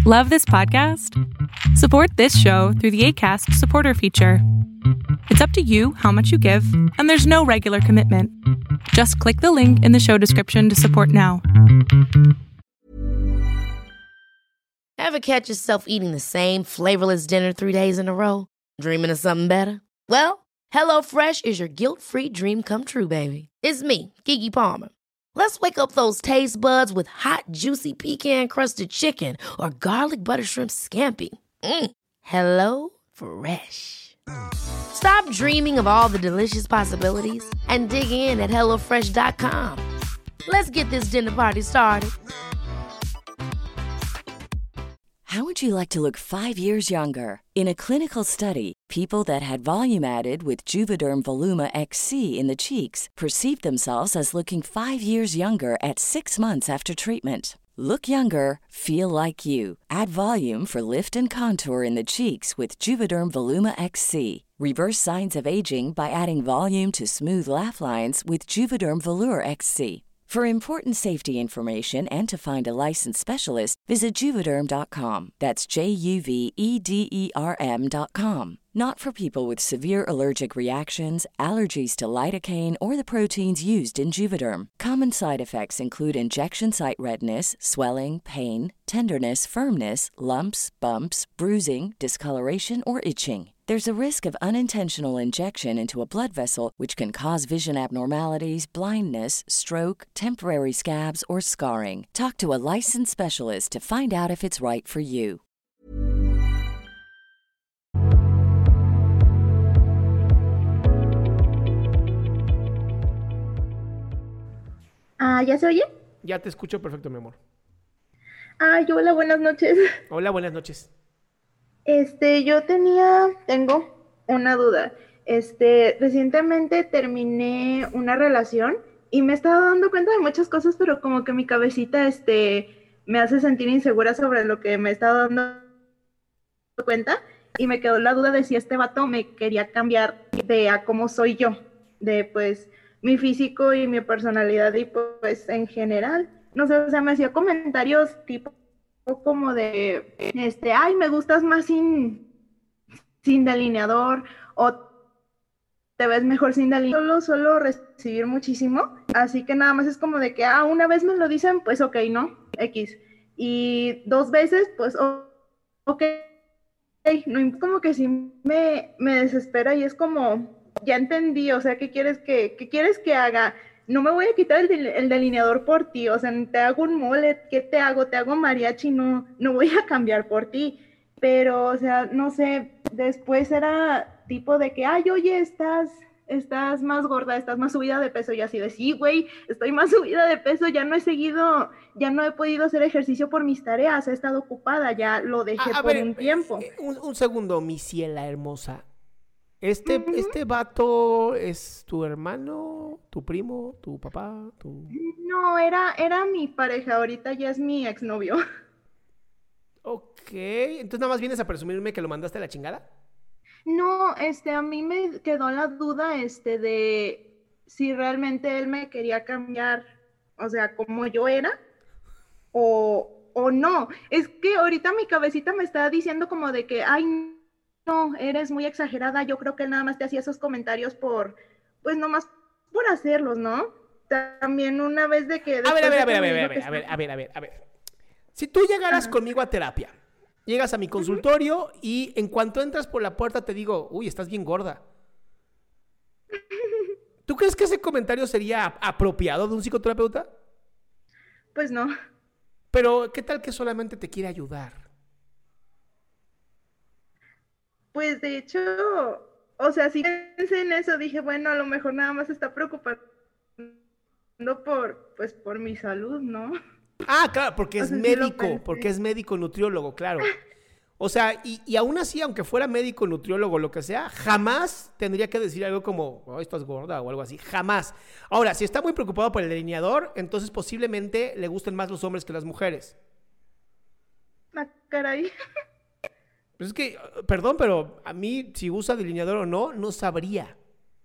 Love this podcast? Support this show through the Acast supporter feature. It's up to you how much you give, and there's no regular commitment. Just click the link in the show description to support now. Ever catch yourself eating the same flavorless dinner 3 days in a row? Dreaming of something better? Well, HelloFresh is your guilt-free dream come true, baby. It's me, Keke Palmer. Let's wake up those taste buds with hot, juicy pecan-crusted chicken or garlic butter shrimp scampi. Hello Fresh. Stop dreaming of all the delicious possibilities and dig in at HelloFresh.com. Let's get this dinner party started. How would you like to look 5 years younger? In a clinical study, people that had volume added with Juvederm Voluma XC in the cheeks perceived themselves as looking 5 years younger at 6 months after treatment. Look younger, feel like you. Add volume for lift and contour in the cheeks with Juvederm Voluma XC. Reverse signs of aging by adding volume to smooth laugh lines with Juvederm Volure XC. For important safety information and to find a licensed specialist, visit Juvederm.com. That's JUVEDERM.com. Not for people with severe allergic reactions, allergies to lidocaine, or the proteins used in Juvederm. Common side effects include injection site redness, swelling, pain, tenderness, firmness, lumps, bumps, bruising, discoloration, or itching. There's a risk of unintentional injection into a blood vessel, which can cause vision abnormalities, blindness, stroke, temporary scabs, or scarring. Talk to a licensed specialist to find out if it's right for you. ¿Ya se oye? Ya te escucho perfecto, mi amor. Hola, buenas noches. Hola, buenas noches. Tengo una duda. Recientemente terminé una relación y me he estado dando cuenta de muchas cosas, pero como que mi cabecita, me hace sentir insegura sobre lo que me he estado dando cuenta, y me quedó la duda de si este vato me quería cambiar de a cómo soy yo, de pues mi físico y mi personalidad y pues en general. No sé, o sea, me hacía comentarios tipo como de, ay, me gustas más sin delineador, o te ves mejor sin delineador. Suelo recibir muchísimo, así que nada más es como de que, una vez me lo dicen, pues ok, ¿no? X. Y 2 veces, pues ok, no, como que sí me desespera y es como, ya entendí, o sea, ¿qué quieres que haga? No me voy a quitar el delineador por ti, o sea, te hago un mullet, ¿qué te hago? Te hago mariachi, no voy a cambiar por ti. Pero, o sea, no sé, después era tipo de que, oye, estás más gorda, estás más subida de peso, y así de, sí, güey, estoy más subida de peso, ya no he podido hacer ejercicio por mis tareas, he estado ocupada, ya lo dejé por un tiempo. Un segundo, mi ciela hermosa. ¿Este vato es tu hermano, tu primo, tu papá, tu...? No, era mi pareja, ahorita ya es mi exnovio. Ok, entonces nada más vienes a presumirme que lo mandaste a la chingada. No, a mí me quedó la duda, de si realmente él me quería cambiar, o sea, como yo era, o no. Es que ahorita mi cabecita me está diciendo como de que, no, eres muy exagerada, yo creo que él nada más te hacía esos comentarios pues nomás por hacerlos, ¿no? También una vez de que... A ver. Si tú llegaras conmigo a terapia, llegas a mi consultorio y en cuanto entras por la puerta te digo, uy, estás bien gorda. ¿Tú crees que ese comentario sería apropiado de un psicoterapeuta? Pues no. Pero, ¿qué tal que solamente te quiere ayudar? Pues de hecho, o sea, sí pensé en eso, dije, bueno, a lo mejor nada más está preocupando por mi salud, ¿no? Claro, porque es médico nutriólogo, claro. O sea, y aún así, aunque fuera médico, nutriólogo, lo que sea, jamás tendría que decir algo como, estás gorda o algo así, jamás. Ahora, si está muy preocupado por el delineador, entonces posiblemente le gusten más los hombres que las mujeres. Caray. Pues es que, perdón, pero a mí, si usa delineador o no, no sabría.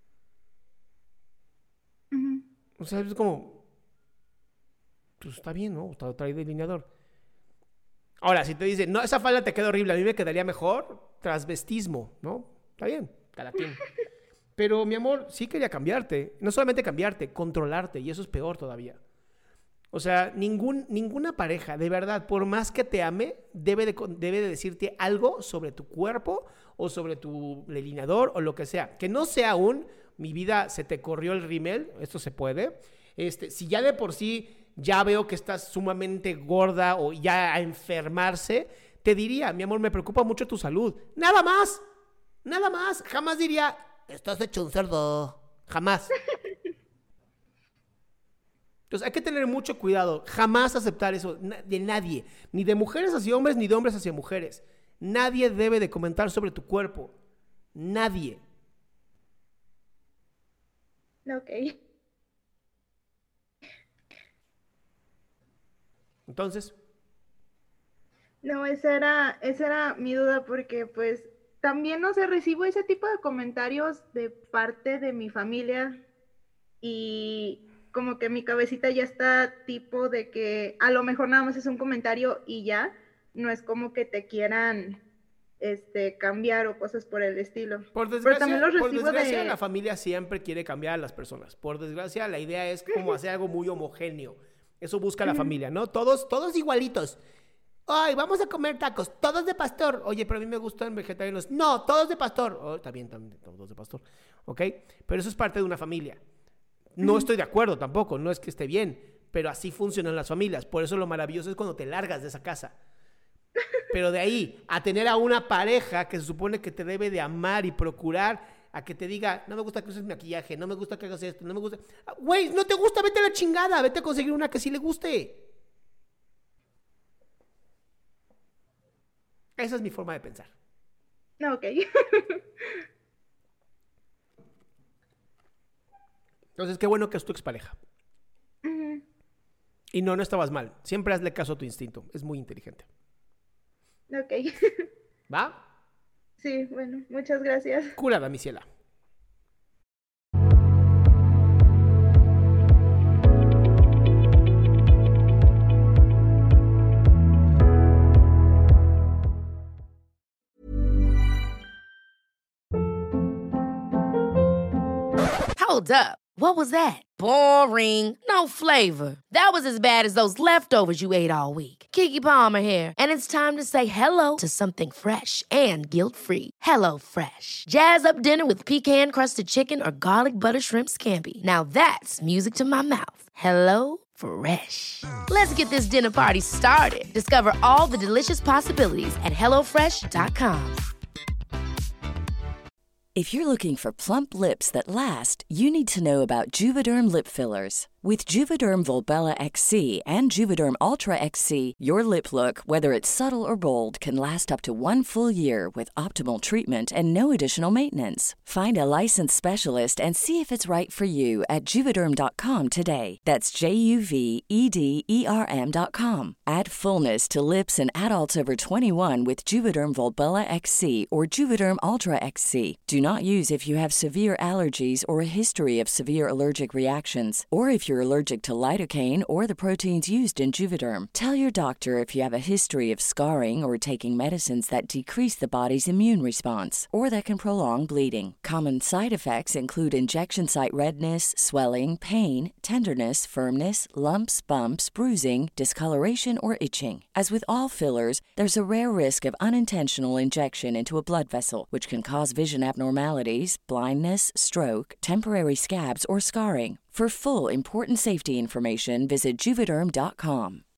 Uh-huh. O sea, es como, pues está bien, ¿no? Trae delineador. Ahora, si te dicen, no, esa falda te queda horrible, a mí me quedaría mejor, transvestismo, ¿no? Está bien, cada quien. Pero, mi amor, sí quería cambiarte. No solamente cambiarte, controlarte, y eso es peor todavía. O sea, ninguna pareja, de verdad, por más que te ame, debe de decirte algo sobre tu cuerpo o sobre tu delineador o lo que sea. Que no sea mi vida se te corrió el rímel, esto se puede. Si ya de por sí ya veo que estás sumamente gorda o ya a enfermarse, te diría, mi amor, me preocupa mucho tu salud. Nada más. Jamás diría, estás hecho un cerdo. Jamás. Entonces hay que tener mucho cuidado. Jamás aceptar eso de nadie. Ni de mujeres hacia hombres, ni de hombres hacia mujeres. Nadie debe de comentar sobre tu cuerpo. Nadie. Ok. Entonces. No, esa era mi duda porque pues también, no sé, recibo ese tipo de comentarios de parte de mi familia y como que mi cabecita ya está tipo de que a lo mejor nada más es un comentario y ya, no es como que te quieran cambiar o cosas por el estilo. Por desgracia, la familia siempre quiere cambiar a las personas. Por desgracia, la idea es como hacer algo muy homogéneo. Eso busca la familia, ¿no? Todos igualitos. Ay, vamos a comer tacos, todos de pastor. Oye, pero a mí me gustan vegetarianos. No, todos de pastor. Oh, está bien, todos de pastor. ¿Ok? Pero eso es parte de una familia. No estoy de acuerdo tampoco, no es que esté bien, pero así funcionan las familias. Por eso lo maravilloso es cuando te largas de esa casa. Pero de ahí a tener a una pareja que se supone que te debe de amar y procurar, a que te diga, no me gusta que uses maquillaje, no me gusta que hagas esto, no me gusta... Güey, no te gusta, vete a la chingada, vete a conseguir una que sí le guste. Esa es mi forma de pensar. Ok. Entonces, qué bueno que es tu expareja. Uh-huh. Y no estabas mal. Siempre hazle caso a tu instinto. Es muy inteligente. Ok. ¿Va? Sí, bueno, muchas gracias. Curada, mi ciela. Hold up. What was that? Boring. No flavor. That was as bad as those leftovers you ate all week. Keke Palmer here, and it's time to say hello to something fresh and guilt-free. Hello Fresh. Jazz up dinner with pecan-crusted chicken or garlic butter shrimp scampi. Now that's music to my mouth. Hello Fresh. Let's get this dinner party started. Discover all the delicious possibilities at HelloFresh.com. If you're looking for plump lips that last, you need to know about Juvederm lip fillers. With Juvederm Volbella XC and Juvederm Ultra XC, your lip look, whether it's subtle or bold, can last up to 1 full year with optimal treatment and no additional maintenance. Find a licensed specialist and see if it's right for you at Juvederm.com today. That's JUVEDERM.com. Add fullness to lips in adults over 21 with Juvederm Volbella XC or Juvederm Ultra XC. Do not use if you have severe allergies or a history of severe allergic reactions, or if you're allergic to lidocaine or the proteins used in Juvederm. Tell your doctor if you have a history of scarring or taking medicines that decrease the body's immune response or that can prolong bleeding. Common side effects include injection site redness, swelling, pain, tenderness, firmness, lumps, bumps, bruising, discoloration, or itching. As with all fillers, there's a rare risk of unintentional injection into a blood vessel, which can cause vision abnormalities, blindness, stroke, temporary scabs, or scarring. For full, important safety information, visit Juvederm.com.